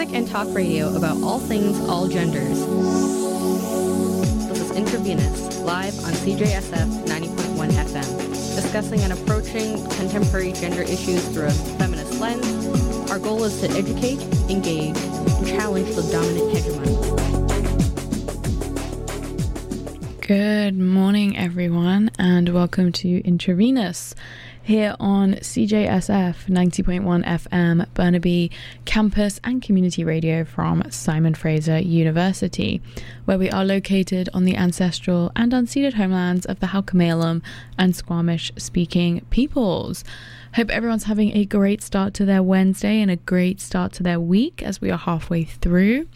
music and talk radio about all things, all genders. This is Intravenous, live on CJSF 90.1 FM, discussing and approaching contemporary gender issues through a feminist lens. Our goal is to educate, engage, and challenge the dominant hegemony. Good morning, everyone, and welcome to Intravenous here on CJSF 90.1 FM, Burnaby campus and community radio from Simon Fraser University, where we are located on the ancestral and unceded homelands of the Halkomelem and Squamish-speaking peoples. Hope everyone's having a great start to their Wednesday and a great start to their week as we are halfway through.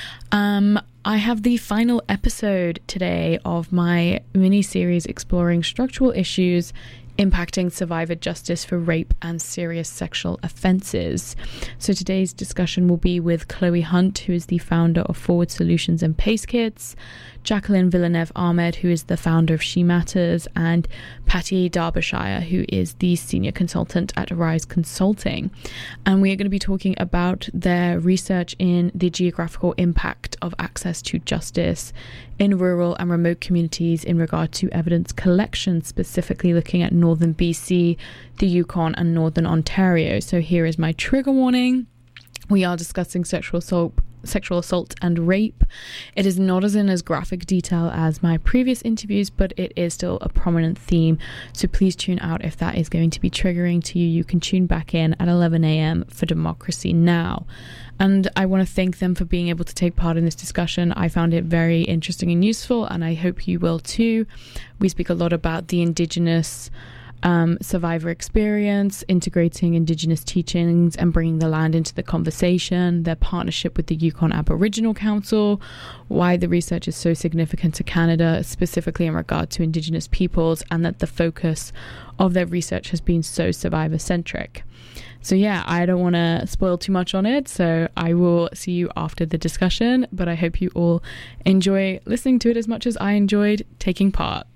I have the final episode today of my mini-series exploring structural issues impacting survivor justice for rape and serious sexual offences. So today's discussion will be with Chloe Hunt, who is the founder of Forward Solutions and Pace Kits, Jacqueline Villeneuve Ahmed, who is the founder of She Matters, and Patty Derbyshire, who is the senior consultant at Rise Consulting. And we are going to be talking about their research in the geographical impact of access to justice in rural and remote communities in regard to evidence collection, specifically looking at northern BC, the Yukon, and northern Ontario. So here is my trigger warning. We are discussing sexual assault and rape. It is not as graphic detail as my previous interviews, but it is still a prominent theme. So please tune out if that is going to be triggering to you. You can tune back in at 11 a.m. for Democracy Now! And I want to thank them for being able to take part in this discussion. I found it very interesting and useful, and I hope you will too. We speak a lot about the Indigenous survivor experience, integrating Indigenous teachings and bringing the land into the conversation, their partnership with the Yukon Aboriginal Council, why the research is so significant to Canada, specifically in regard to Indigenous peoples, and that the focus of their research has been so survivor-centric. So yeah, I don't want to spoil too much on it, so I will see you after the discussion, but I hope you all enjoy listening to it as much as I enjoyed taking part.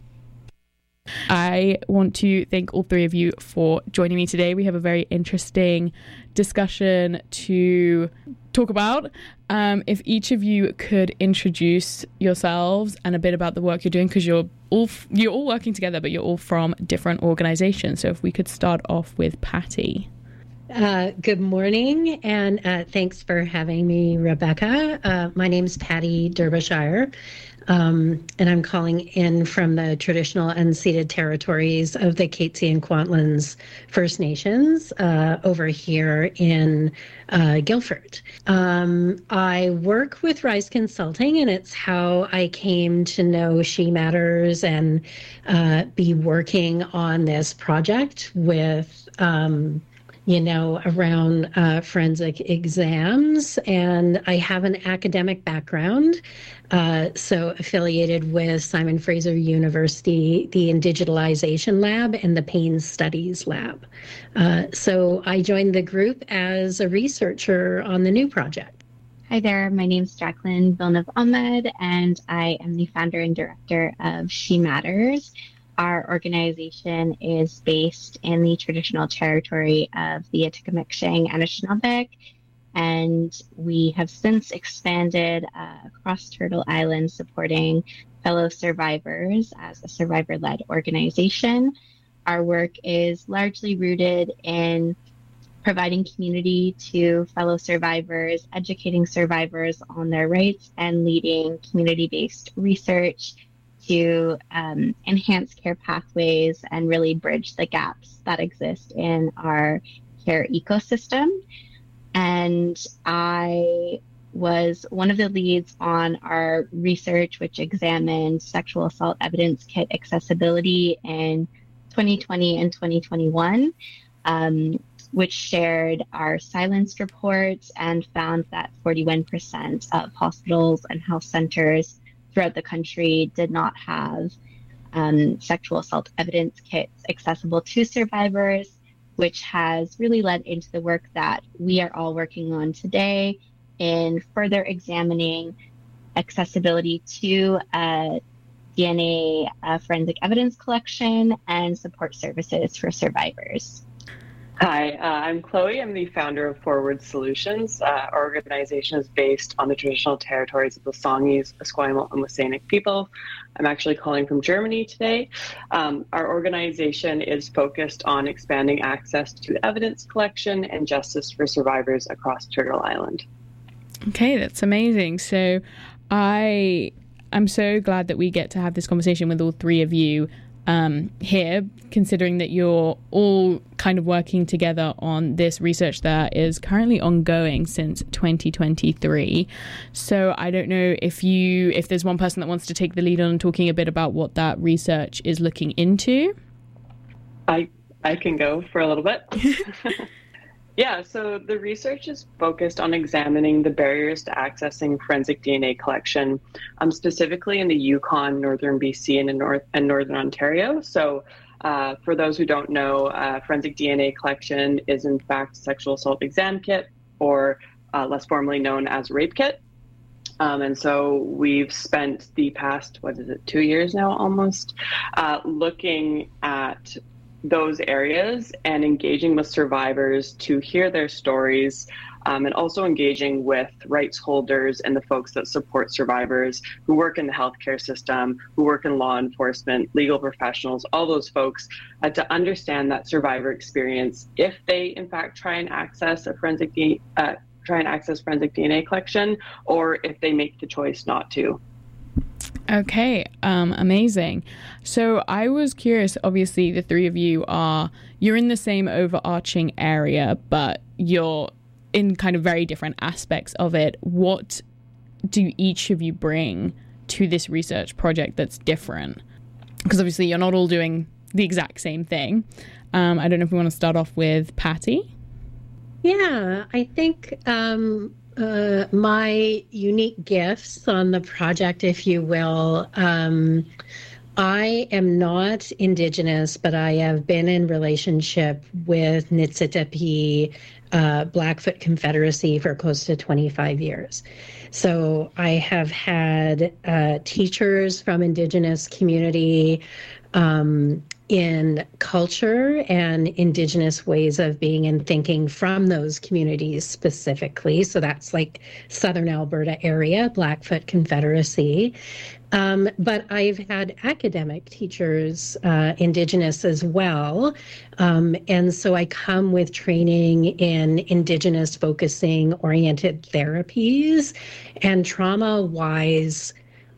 I want to thank all three of you for joining me today. We have a very interesting discussion to talk about. If each of you could introduce yourselves and a bit about the work you're doing, because you're all working together, but you're all from different organizations. So if we could start off with Patty. Good morning, and thanks for having me, Rebecca. My name's Patty Derbyshire, and I'm calling in from the traditional unceded territories of the Katzie and Kwantlen First Nations over here in Guildford. I work with Rise Consulting, and it's how I came to know She Matters and be working on this project with around forensic exams. And I have an academic background, so affiliated with Simon Fraser University, the Indigitalization Lab and the Pain Studies Lab. So I joined the group as a researcher on the new project. Hi there, my name's Jacqueline Villeneuve Ahmed, and I am the founder and director of She Matters. Our organization is based in the traditional territory of the Atikameksheng and Anishinaabe, and we have since expanded across Turtle Island, supporting fellow survivors as a survivor-led organization. Our work is largely rooted in providing community to fellow survivors, educating survivors on their rights, and leading community-based research to enhance care pathways and really bridge the gaps that exist in our care ecosystem. And I was one of the leads on our research, which examined sexual assault evidence kit accessibility in 2020 and 2021, which shared our silenced reports and found that 41% of hospitals and health centers throughout the country did not have sexual assault evidence kits accessible to survivors, which has really led into the work that we are all working on today in further examining accessibility to DNA forensic evidence collection and support services for survivors. Hi, I'm Chloe. I'm the founder of Forward Solutions. Our organization is based on the traditional territories of the Songhees, Esquimalt, and WSÁNEĆ people. I'm actually calling from Germany today. Our organization is focused on expanding access to evidence collection and justice for survivors across Turtle Island. Okay, that's amazing. So I'm so glad that we get to have this conversation with all three of you here, considering that you're all kind of working together on this research that is currently ongoing since 2023. So I don't know if there's one person that wants to take the lead on talking a bit about what that research is looking into. I can go for a little bit. Yeah, so the research is focused on examining the barriers to accessing forensic DNA collection, specifically in the Yukon, northern BC, and northern Ontario. So for those who don't know, forensic DNA collection is in fact sexual assault exam kit, or less formally known as rape kit. And so we've spent the past, 2 years now almost, looking at those areas and engaging with survivors to hear their stories, and also engaging with rights holders and the folks that support survivors who work in the healthcare system, who work in law enforcement, legal professionals, all those folks, to understand that survivor experience if they in fact try and access forensic DNA collection, or if they make the choice not to. Okay, amazing. So I was curious, obviously the three of you you're in the same overarching area, but you're in kind of very different aspects of it. What do each of you bring to this research project that's different? Because obviously you're not all doing the exact same thing. I don't know if we want to start off with Patty. Yeah, I think my unique gifts on the project, if you will. I am not Indigenous, but I have been in relationship with Niitsitapi Blackfoot Confederacy for close to 25 years. So I have had teachers from Indigenous community in culture and Indigenous ways of being and thinking from those communities specifically. So that's like Southern Alberta area, Blackfoot Confederacy. But I've had academic teachers, Indigenous as well. And so I come with training in Indigenous focusing oriented therapies and trauma-wise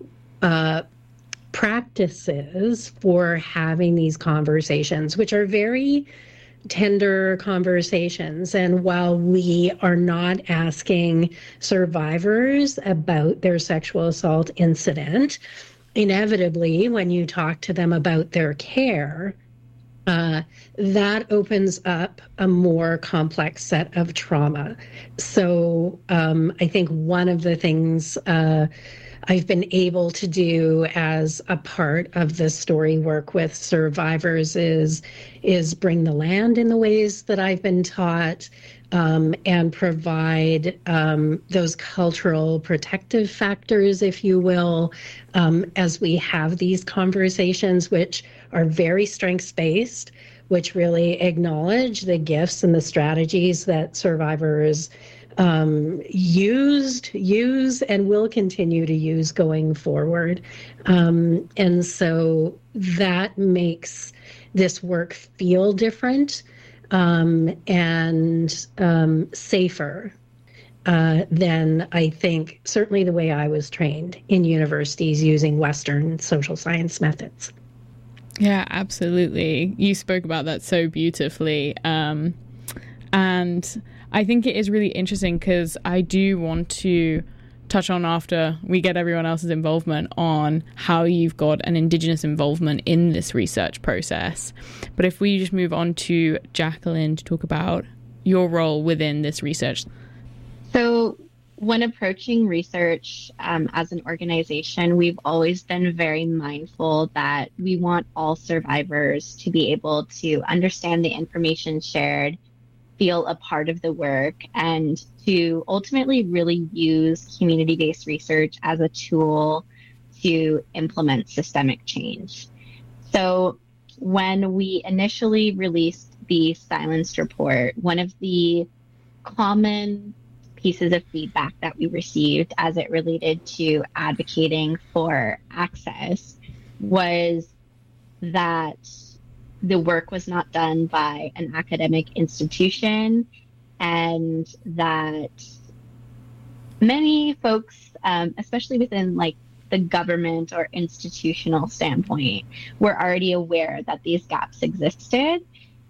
practices for having these conversations, which are very tender conversations. And while we are not asking survivors about their sexual assault incident, inevitably, when you talk to them about their care, that opens up a more complex set of trauma. So I think one of the things I've been able to do as a part of the story work with survivors is bring the land in the ways that I've been taught, and provide those cultural protective factors, if you will, as we have these conversations, which are very strengths-based, which really acknowledge the gifts and the strategies that survivors use and will continue to use going forward. And so that makes this work feel different and safer than I think certainly the way I was trained in universities using Western social science methods. Yeah, absolutely. You spoke about that so beautifully. And I think it is really interesting because I do want to touch on, after we get everyone else's involvement, on how you've got an Indigenous involvement in this research process. But if we just move on to Jacqueline to talk about your role within this research. So when approaching research as an organization, we've always been very mindful that we want all survivors to be able to understand the information shared, feel a part of the work, and to ultimately really use community-based research as a tool to implement systemic change. So when we initially released the Silenced report, one of the common pieces of feedback that we received as it related to advocating for access was that the work was not done by an academic institution, and that many folks, especially within like the government or institutional standpoint, were already aware that these gaps existed.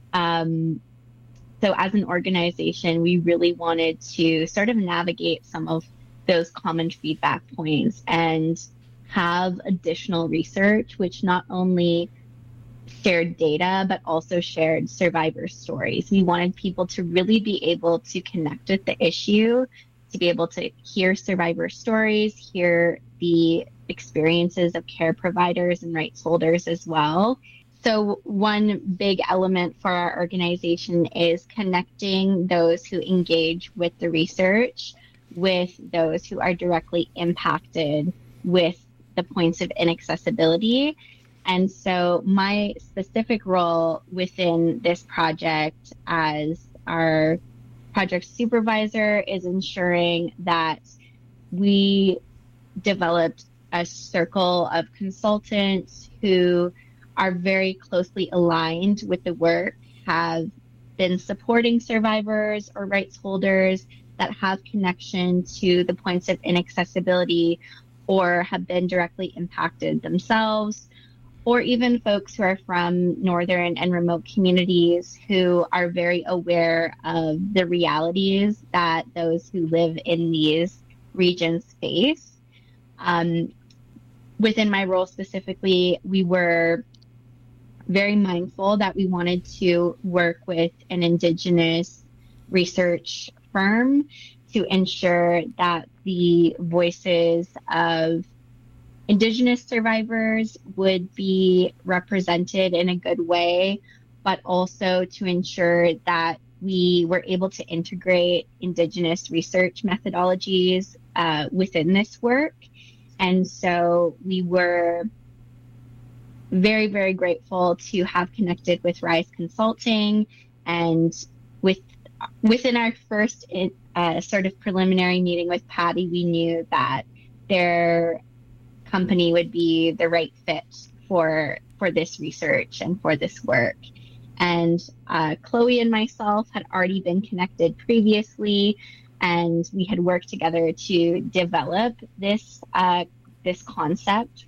So as an organization, we really wanted to sort of navigate some of those common feedback points and have additional research, which not only shared data, but also shared survivor stories. We wanted people to really be able to connect with the issue, to be able to hear survivor stories, hear the experiences of care providers and rights holders as well. So one big element for our organization is connecting those who engage with the research with those who are directly impacted with the points of inaccessibility. And so my specific role within this project as our project supervisor is ensuring that we developed a circle of consultants who are very closely aligned with the work, have been supporting survivors or rights holders that have connection to the points of inaccessibility or have been directly impacted themselves, or even folks who are from northern and remote communities who are very aware of the realities that those who live in these regions face. Within my role specifically, we were very mindful that we wanted to work with an Indigenous research firm to ensure that the voices of Indigenous survivors would be represented in a good way, but also to ensure that we were able to integrate Indigenous research methodologies within this work. And so we were very, very grateful to have connected with Rise Consulting, and within our first sort of preliminary meeting with Patty, we knew that their company would be the right fit for this research and for this work. And Chloe and myself had already been connected previously, and we had worked together to develop this concept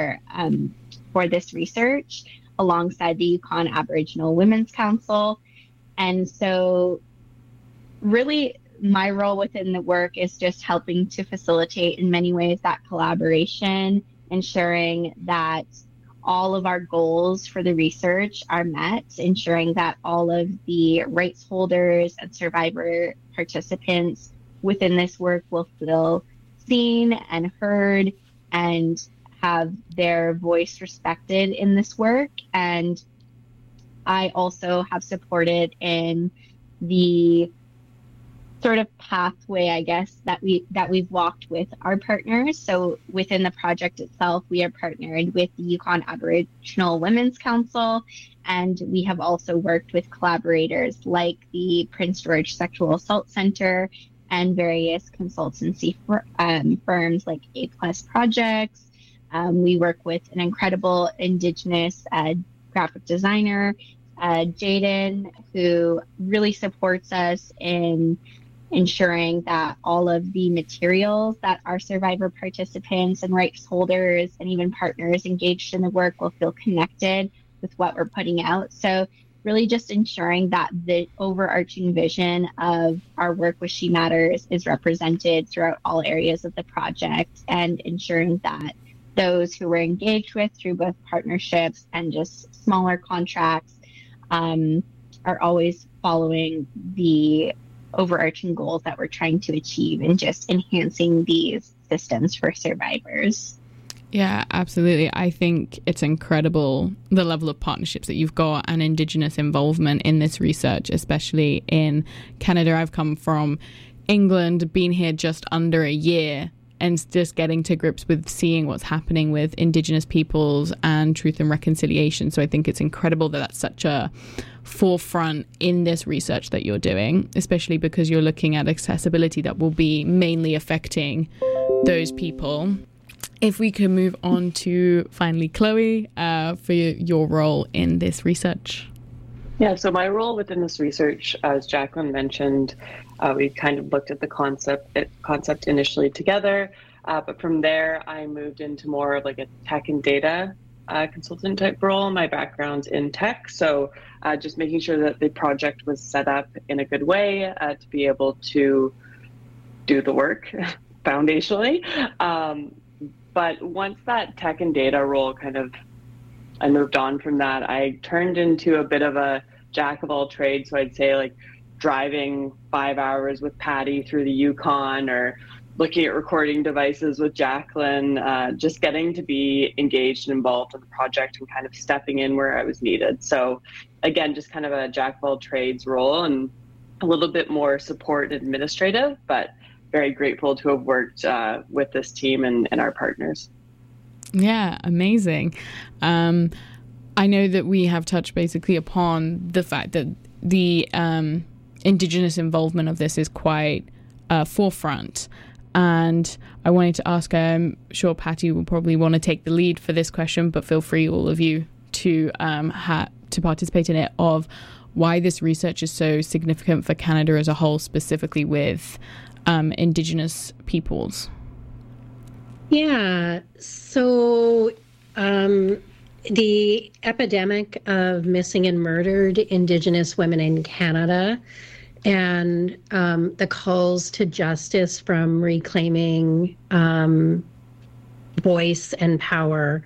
for this research alongside the Yukon Aboriginal Women's Council. And so really my role within the work is just helping to facilitate in many ways that collaboration, ensuring that all of our goals for the research are met, ensuring that all of the rights holders and survivor participants within this work will feel seen and heard and have their voice respected in this work. And I also have supported in the sort of pathway, I guess, that we've walked with our partners. So within the project itself, we are partnered with the Yukon Aboriginal Women's Council, and we have also worked with collaborators like the Prince George Sexual Assault Center and various consultancy firms like A+ Projects. We work with an incredible Indigenous graphic designer, Jaden, who really supports us in ensuring that all of the materials that our survivor participants and rights holders and even partners engaged in the work will feel connected with what we're putting out. So really just ensuring that the overarching vision of our work with She Matters is represented throughout all areas of the project, and ensuring that those who we're engaged with through both partnerships and just smaller contracts are always following the overarching goals that we're trying to achieve and just enhancing these systems for survivors. Yeah, absolutely. I think it's incredible the level of partnerships that you've got and Indigenous involvement in this research, especially in Canada. I've come from England, been here just under a year, and just getting to grips with seeing what's happening with Indigenous peoples and truth and reconciliation. So I think it's incredible that that's such a forefront in this research that you're doing, especially because you're looking at accessibility that will be mainly affecting those people. If we could move on to finally Chloe, for your role in this research. Yeah, so my role within this research, as Jacqueline mentioned, we kind of looked at the concept initially together, but from there I moved into more of like a tech and data consultant type role. My background's in tech, so just making sure that the project was set up in a good way to be able to do the work foundationally. But once that tech and data role I moved on from that, I turned into a bit of a jack of all trades. So I'd say like driving 5 hours with Patty through the Yukon, or looking at recording devices with Jacqueline, just getting to be engaged and involved in the project and kind of stepping in where I was needed. So again, just kind of a jack of all trades role and a little bit more support administrative, but very grateful to have worked with this team and our partners. Yeah, amazing. I know that we have touched basically upon the fact that the Indigenous involvement of this is quite forefront. And I wanted to ask, I'm sure Patty will probably want to take the lead for this question, but feel free, all of you, to participate in it, of why this research is so significant for Canada as a whole, specifically with Indigenous peoples. Yeah, so the epidemic of missing and murdered Indigenous women in Canada, and the calls to justice from reclaiming voice and power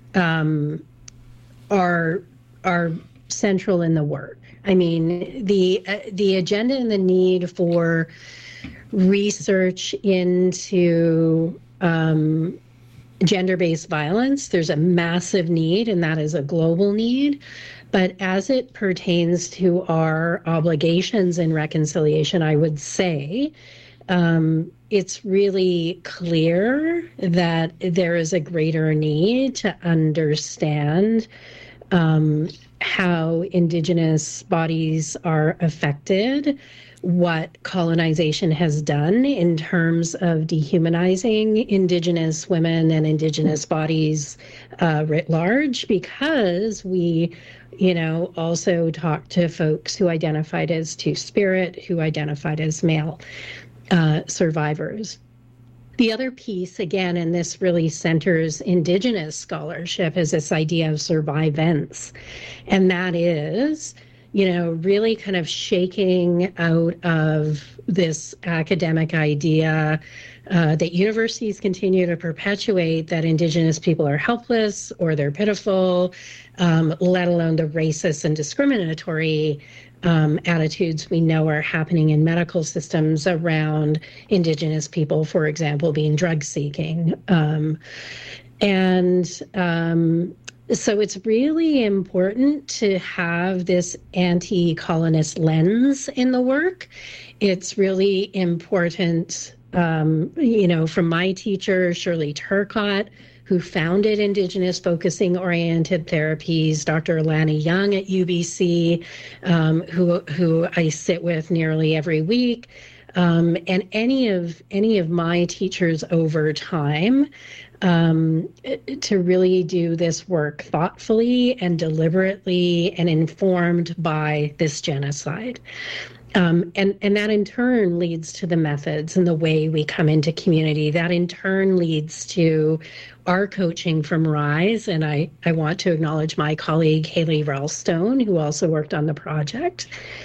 are central in the work. I mean, the agenda and the need for research into gender-based violence, there's a massive need, and that is a global need. But as it pertains to our obligations in reconciliation, I would say it's really clear that there is a greater need to understand how Indigenous bodies are affected, what colonization has done in terms of dehumanizing Indigenous women and Indigenous bodies writ large, because we, also talk to folks who identified as Two-Spirit, who identified as male survivors. The other piece, again, and this really centers Indigenous scholarship, is this idea of survivance. And that is, really kind of shaking out of this academic idea that universities continue to perpetuate that Indigenous people are helpless or they're pitiful, let alone the racist and discriminatory attitudes we know are happening in medical systems around Indigenous people, for example, being drug seeking. So it's really important to have this anti-colonist lens in the work. It's really important, from my teacher, Shirley Turcott, who founded Indigenous Focusing Oriented Therapies, Dr. Alana Young at UBC, who I sit with nearly every week, and any of my teachers over time, to really do this work thoughtfully and deliberately and informed by this genocide. And that in turn leads to the methods and the way we come into community. That in turn leads to our coaching from RISE. And I want to acknowledge my colleague, Haley Ralstone, who also worked on the project.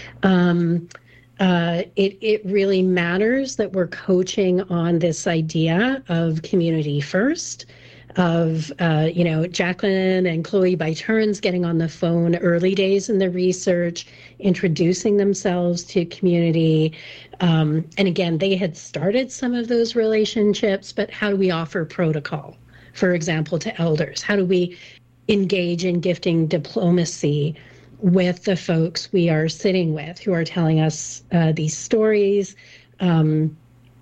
It really matters that we're coaching on this idea of community first, of, Jacqueline and Chloe by turns getting on the phone early days in the research, introducing themselves to community. And again, they had started some of those relationships, but how do we offer protocol, for example, to elders? How do we engage in gifting diplomacy with the folks we are sitting with who are telling us these stories?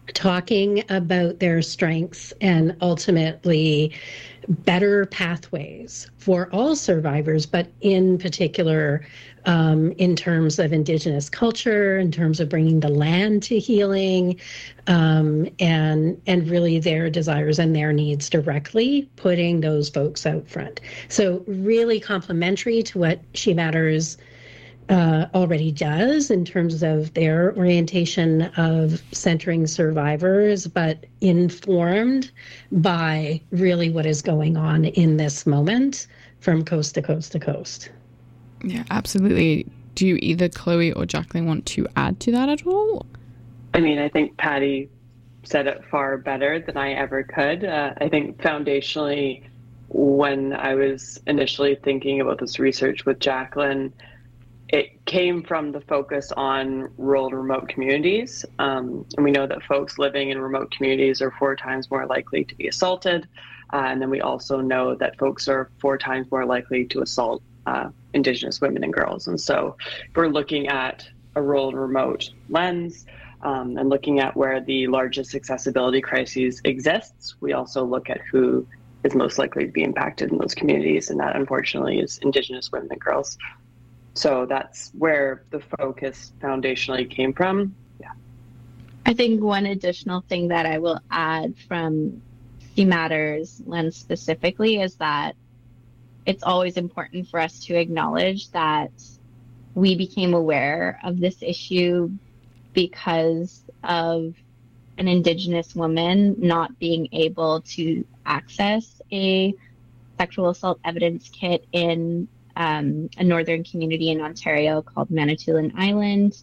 talking about their strengths and ultimately better pathways for all survivors, but in particular, in terms of Indigenous culture, in terms of bringing the land to healing, and really their desires and their needs directly, putting those folks out front. So really complementary to what She Matters already does in terms of their orientation of centering survivors, but informed by really what is going on in this moment from coast to coast to coast. Yeah, absolutely. Do you either Chloe or Jacqueline want to add to that at all? I mean, I think Patty said it far better than I ever could. I think foundationally, when I was initially thinking about this research with Jacqueline, it came from the focus on rural and remote communities. And we know that folks living in remote communities are 4 times more likely to be assaulted. And then we also know that folks are 4 times more likely to assault Indigenous women and girls. And so if we're looking at a rural and remote lens and looking at where the largest accessibility crises exists, we also look at who is most likely to be impacted in those communities. And that unfortunately is Indigenous women and girls. So that's where the focus foundationally came from. Yeah. I think one additional thing that I will add from She Matters lens specifically is that it's always important for us to acknowledge that we became aware of this issue because of an Indigenous woman not being able to access a sexual assault evidence kit in a northern community in Ontario called Manitoulin Island.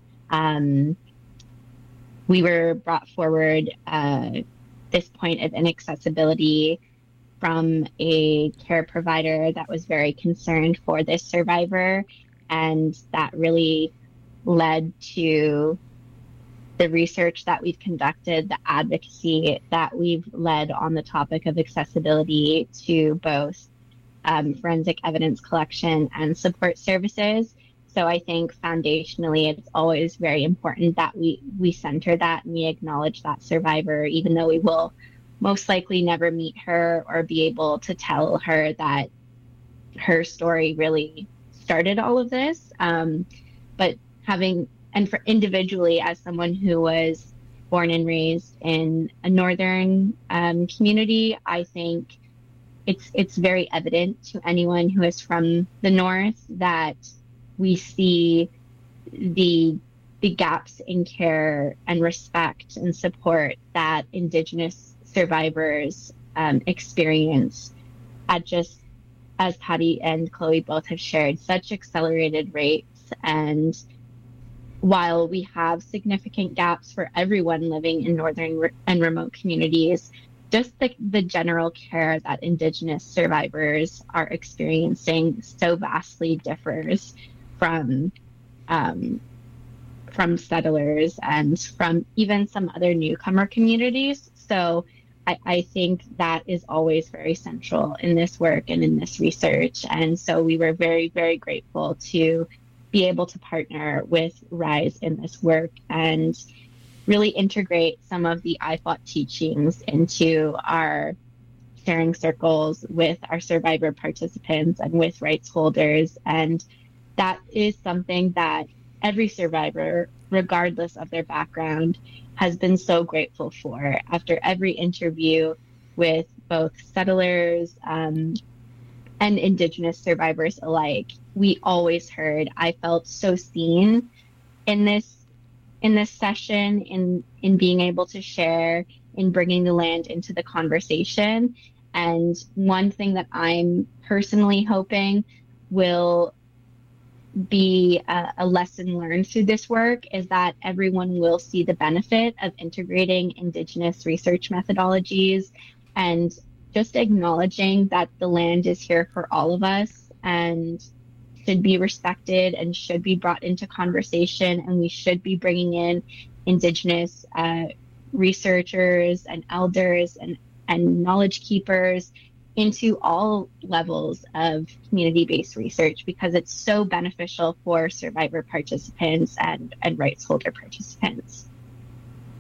We were brought forward this point of inaccessibility from a care provider that was very concerned for this survivor, and that really led to the research that we've conducted, the advocacy that we've led on the topic of accessibility to both forensic evidence collection and support services. So I think foundationally, it's always very important that we center that and we acknowledge that survivor, even though we will most likely never meet her or be able to tell her that her story really started all of this. But for individually, as someone who was born and raised in a northern community, I think it's very evident to anyone who is from the north that we see the gaps in care and respect and support that Indigenous survivors experience at, just as Patty and Chloe both have shared, such accelerated rates. And while we have significant gaps for everyone living in northern and remote communities, just the general care that Indigenous survivors are experiencing so vastly differs from settlers and from even some other newcomer communities. So I think that is always very central in this work and in this research. And so we were very, very grateful to be able to partner with RISE in this work and really integrate some of the IFOT teachings into our sharing circles with our survivor participants and with rights holders. And that is something that every survivor, regardless of their background, has been so grateful for. After every interview with both settlers and Indigenous survivors alike, we always heard, I felt so seen in this session, in being able to share, in bringing the land into the conversation. And one thing that I'm personally hoping will be a lesson learned through this work is that everyone will see the benefit of integrating Indigenous research methodologies and just acknowledging that the land is here for all of us and should be respected and should be brought into conversation, and we should be bringing in Indigenous researchers and elders and knowledge keepers into all levels of community-based research, because it's so beneficial for survivor participants and rights holder participants.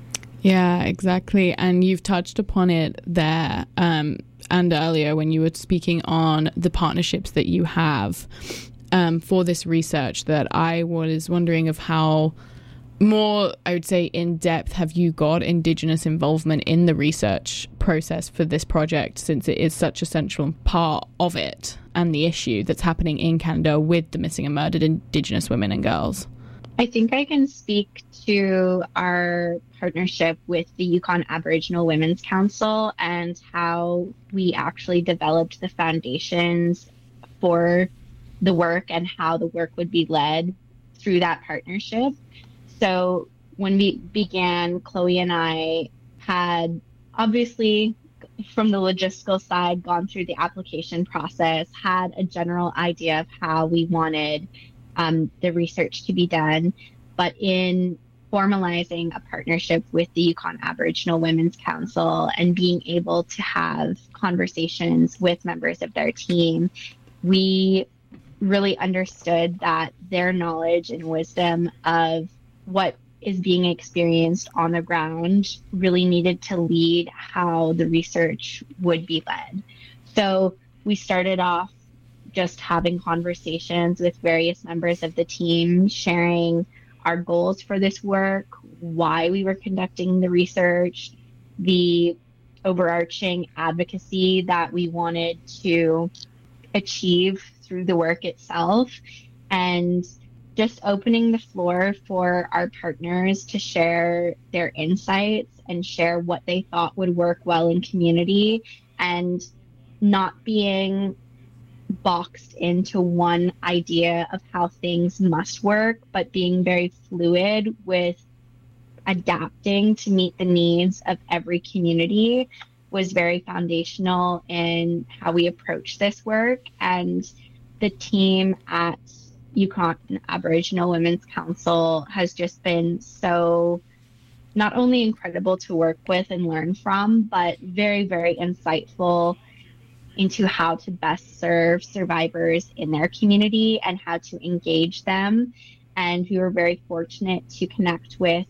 Yeah, exactly. And you've touched upon it there and earlier when you were speaking on the partnerships that you have for this research, that I was wondering of how more, I would say, in depth have you got Indigenous involvement in the research process for this project, since it is such a central part of it and the issue that's happening in Canada with the missing and murdered Indigenous women and girls? I think I can speak to our partnership with the Yukon Aboriginal Women's Council and how we actually developed the foundations for the work and how the work would be led through that partnership. So when we began, Chloe and I had obviously, from the logistical side, gone through the application process, had a general idea of how we wanted the research to be done. But in formalizing a partnership with the Yukon Aboriginal Women's Council and being able to have conversations with members of their team, we really understood that their knowledge and wisdom of what is being experienced on the ground really needed to lead how the research would be led. So we started off just having conversations with various members of the team, sharing our goals for this work, why we were conducting the research, the overarching advocacy that we wanted to achieve through the work itself, and just opening the floor for our partners to share their insights and share what they thought would work well in community, and not being boxed into one idea of how things must work, but being very fluid with adapting to meet the needs of every community was very foundational in how we approach this work. And the team at Yukon Aboriginal Women's Council has just been so not only incredible to work with and learn from, but very, very insightful into how to best serve survivors in their community and how to engage them. And we were very fortunate to connect with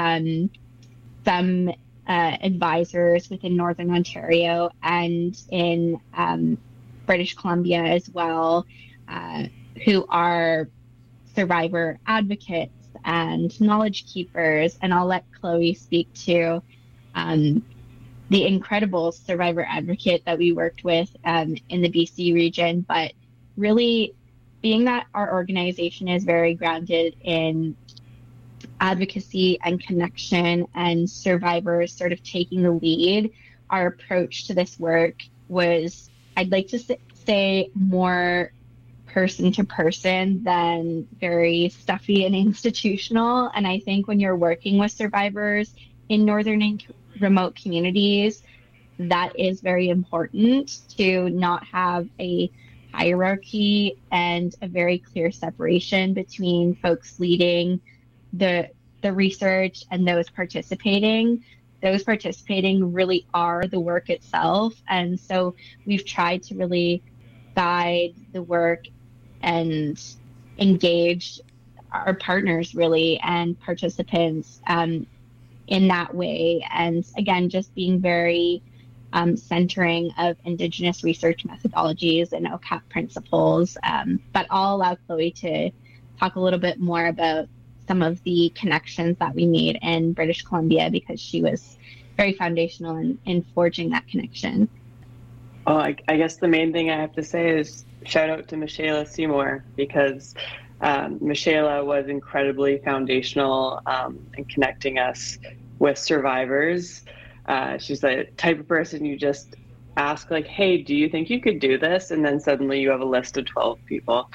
some advisors within Northern Ontario and in British Columbia as well, who are survivor advocates and knowledge keepers. And I'll let Chloe speak to the incredible survivor advocate that we worked with in the BC region. But really, being that our organization is very grounded in advocacy and connection and survivors sort of taking the lead, our approach to this work was, I'd like to say, more person to person than very stuffy and institutional. And I think when you're working with survivors in northern and remote communities, that is very important, to not have a hierarchy and a very clear separation between folks leading the research and those participating. Those participating really are the work itself. And so we've tried to really guide the work and engage our partners really and participants in that way. And again, just being very centering of Indigenous research methodologies and OCAP principles. But I'll allow Chloe to talk a little bit more about some of the connections that we made in British Columbia, because she was very foundational in forging that connection. Oh, I guess the main thing I have to say is shout out to Michaela Seymour, because Michaela was incredibly foundational in connecting us with survivors. She's the type of person you just ask, like, hey, do you think you could do this? And then suddenly you have a list of 12 people.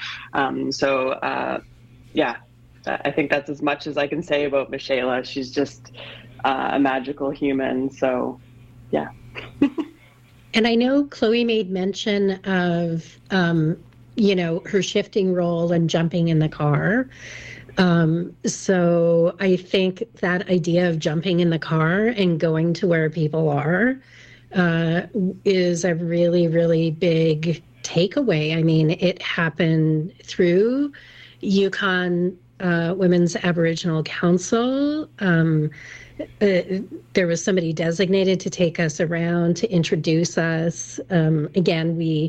Yeah, I think that's as much as I can say about Michaela. She's just a magical human. So, yeah. And I know Chloe made mention of, her shifting role and jumping in the car. So I think that idea of jumping in the car and going to where people are is a really, really big takeaway. I mean, it happened through Yukon Women's Aboriginal Council. There was somebody designated to take us around to introduce us. Again, we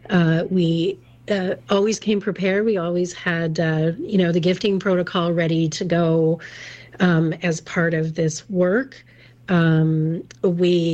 always came prepared. We always had, the gifting protocol ready to go as part of this work. We